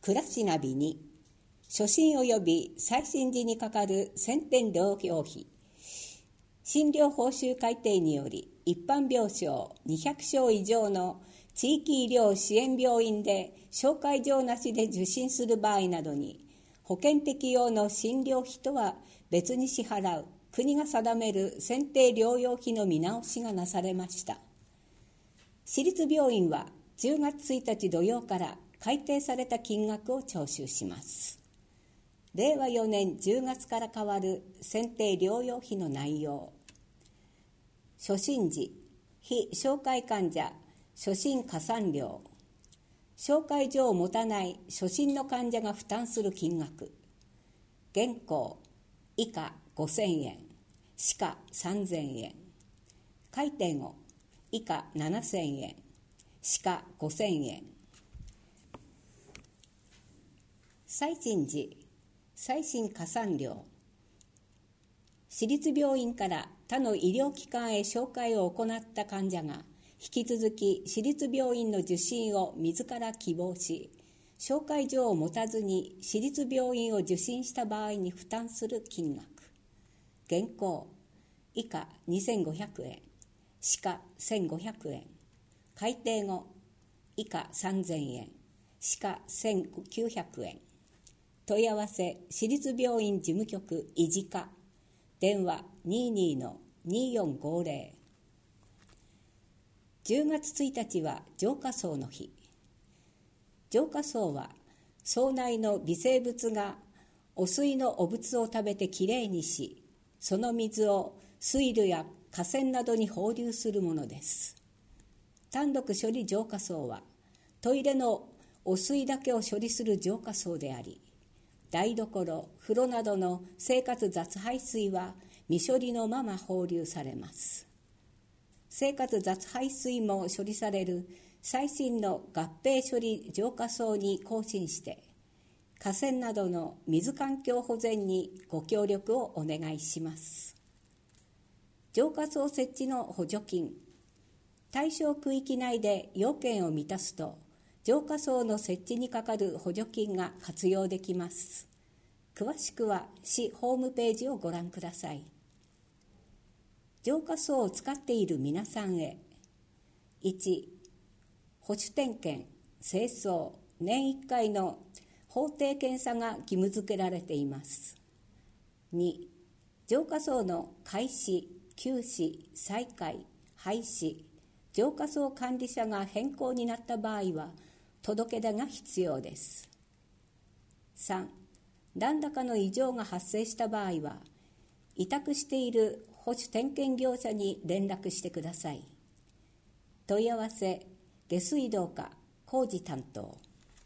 暮らしナビに初診及び再診時にかかる先天療養費、診療報酬改定により一般病床200床以上の地域医療支援病院で紹介状なしで受診する場合などに保険適用の診療費とは別に支払う国が定める選定療養費の見直しがなされました。私立病院は10月1日土曜から改定された金額を徴収します。令和4年10月から変わる選定療養費の内容。初診時、非紹介患者初診加算料、紹介状を持たない初診の患者が負担する金額、現行以下5000円、以下3000円、改定後以下7000円、以下5000円。再診時、再診加算料。私立病院から他の医療機関へ紹介を行った患者が引き続き私立病院の受診を自ら希望し、紹介状を持たずに私立病院を受診した場合に負担する金額、現行以下2500円、以下1500円、改定後以下3000円、以下1900円。問い合わせ私立病院事務局医事課、電話 22-2450。 10月1日は浄化槽の日。浄化槽は槽内の微生物が汚水の汚物を食べてきれいにし、その水を水路や河川などに放流するものです。単独処理浄化槽はトイレの汚水だけを処理する浄化槽であり、台所、風呂などの生活雑排水は未処理のまま放流されます。生活雑排水も処理される最新の合併処理浄化槽に更新して、河川などの水環境保全にご協力をお願いします。浄化槽設置の補助金。対象区域内で要件を満たすと、浄化槽の設置にかかる補助金が活用できます。詳しくは市ホームページをご覧ください。浄化槽を使っている皆さんへ。1、保守点検、清掃、年1回の法定検査が義務付けられています。2、浄化槽の開始、休止、再開、廃止、浄化槽管理者が変更になった場合は届け出が必要です。3、何らかの異常が発生した場合は、委託している保守点検業者に連絡してください。問い合わせ、下水道課工事担当。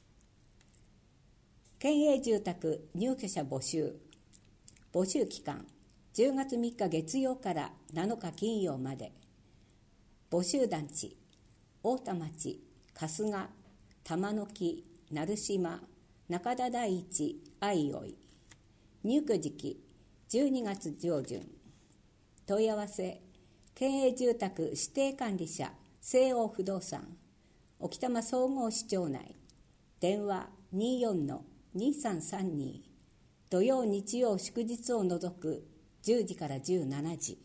県営住宅入居者募集。募集期間、10月3日月曜から7日金曜まで。募集団地、太田町、春日、玉の木、鳴島、中田第一、相生。入居時期、12月上旬。問い合わせ、県営住宅指定管理者、西欧不動産、沖多摩総合市町内。電話 24-2332。土曜日曜祝日を除く10時から17時。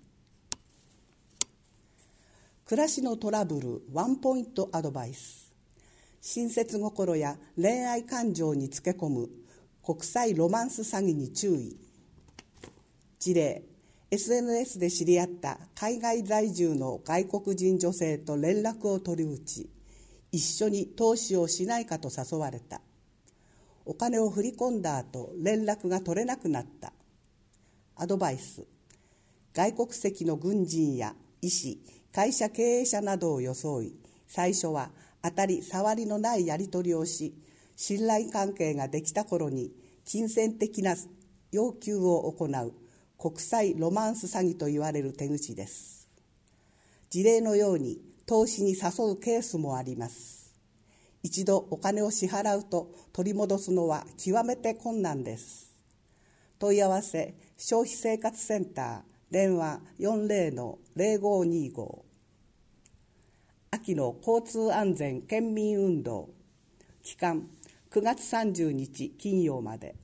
暮らしのトラブルワンポイントアドバイス。親切心や恋愛感情につけ込む国際ロマンス詐欺に注意。事例、SNS で知り合った海外在住の外国人女性と連絡を取り打ち、一緒に投資をしないかと誘われた。お金を振り込んだ後、連絡が取れなくなった。アドバイス、外国籍の軍人や医師、会社経営者などを装い、最初は当たり障りのないやり取りをし、信頼関係ができた頃に金銭的な要求を行う国際ロマンス詐欺といわれる手口です。事例のように投資に誘うケースもあります。一度お金を支払うと取り戻すのは極めて困難です。問い合わせ、消費生活センター、電話 40-0525。秋の交通安全県民運動。期間、 9月30日金曜まで。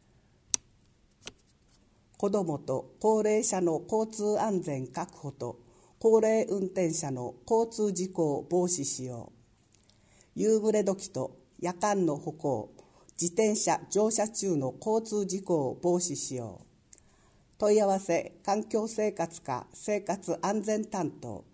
子どもと高齢者の交通安全確保と高齢運転者の交通事故を防止しよう。夕暮れ時と夜間の歩行、自転車乗車中の交通事故を防止しよう。問い合わせ環境生活課生活安全担当